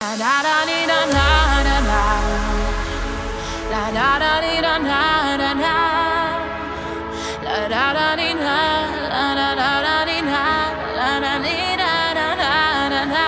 da da dee da da da da. La da da dee da da da da. La da da dee da la da da da dee da la da dee da da da da da.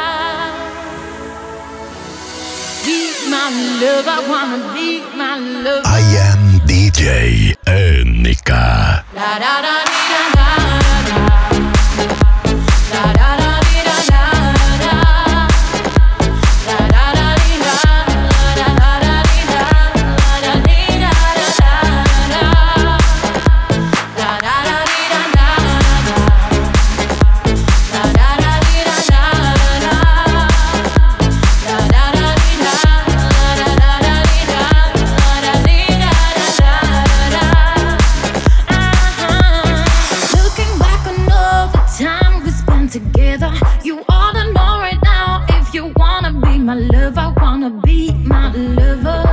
Be my love, I wanna be my love. I am DJ Nika. La da da dee da da da. La da da dee da da da. La da da dee da la da da dee da la da dee da da da. La da da dee da da da. La da da dee da da da. La da da dee da la da da dee da la da dee da da da. Looking back on all the time we spent together, you ought to know right now if you wanna be my lover, wanna be my lover.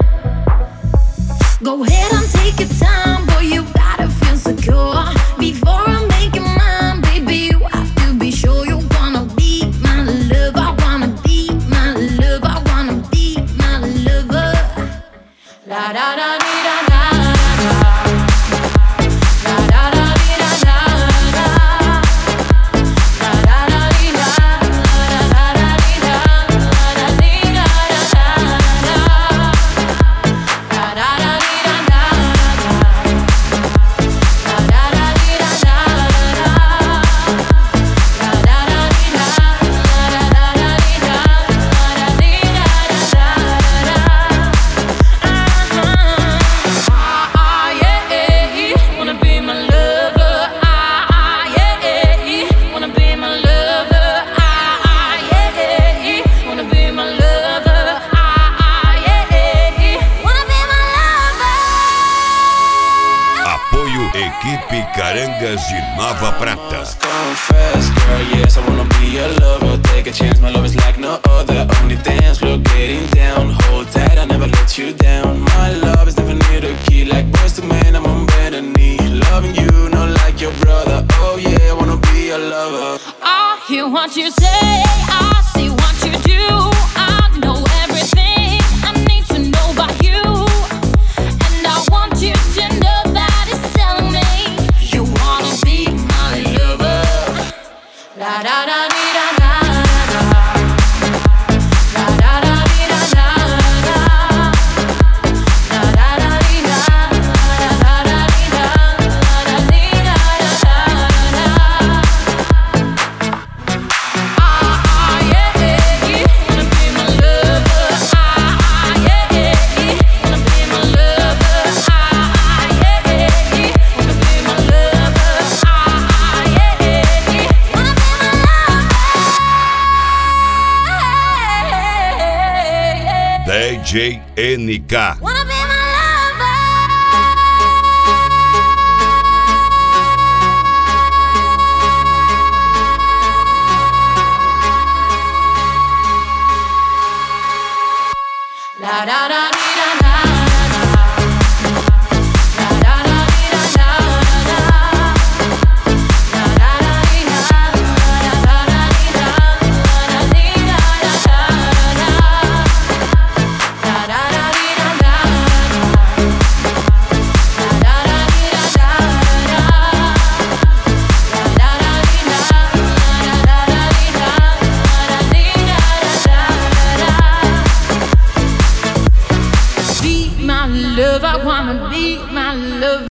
Go ahead and take your time, boy, you gotta feel secure. Before I make you mine, baby, you have to be sure you wanna be my lover, wanna be my lover, wanna be my lover. La da da dee da da da. La da da dee da da da. La da da dee da la da da dee da la da dee da da da da. La da da dee da da da. La da da dee da da da. La da da dee da la da da dee da la da dee da da da. Yeah, wanna be my lover. Yeah, wanna be my lover. Yeah, wanna be my lover. Yeah, wanna be my lover. Apoio Equipe Carangas de Nova Prata. Confess, girl, yes, I wanna be your lover. Take a chance, my love is like no other. Only dance floor, getting down. Hold tight, I never let you down. My love is never near the key. Like boys to men, I'm on better knee. Loving you, not like your brother. Oh yeah, I wanna be your lover. I hear what you say, I see what you do. I know everything I need to know about you. And I want you to know that it's telling me you wanna be my lover. La da da dee da da da. La da da dee da da da. La da da dee da la da da dee da la da dee da da da da. Yeah, wanna be my lover. Yeah, wanna be my lover. Yeah, wanna be my lover. Yeah, wanna be my lover. DJ NK. Wanna be my lover. La da da dee da da da. La da da dee da da da. La da da dee da la da da dee da la da dee da da da. La da da dee da da da. La da da dee da da da. La da da dee da la da da dee da la da dee da da da. Be my love, I wanna be my love.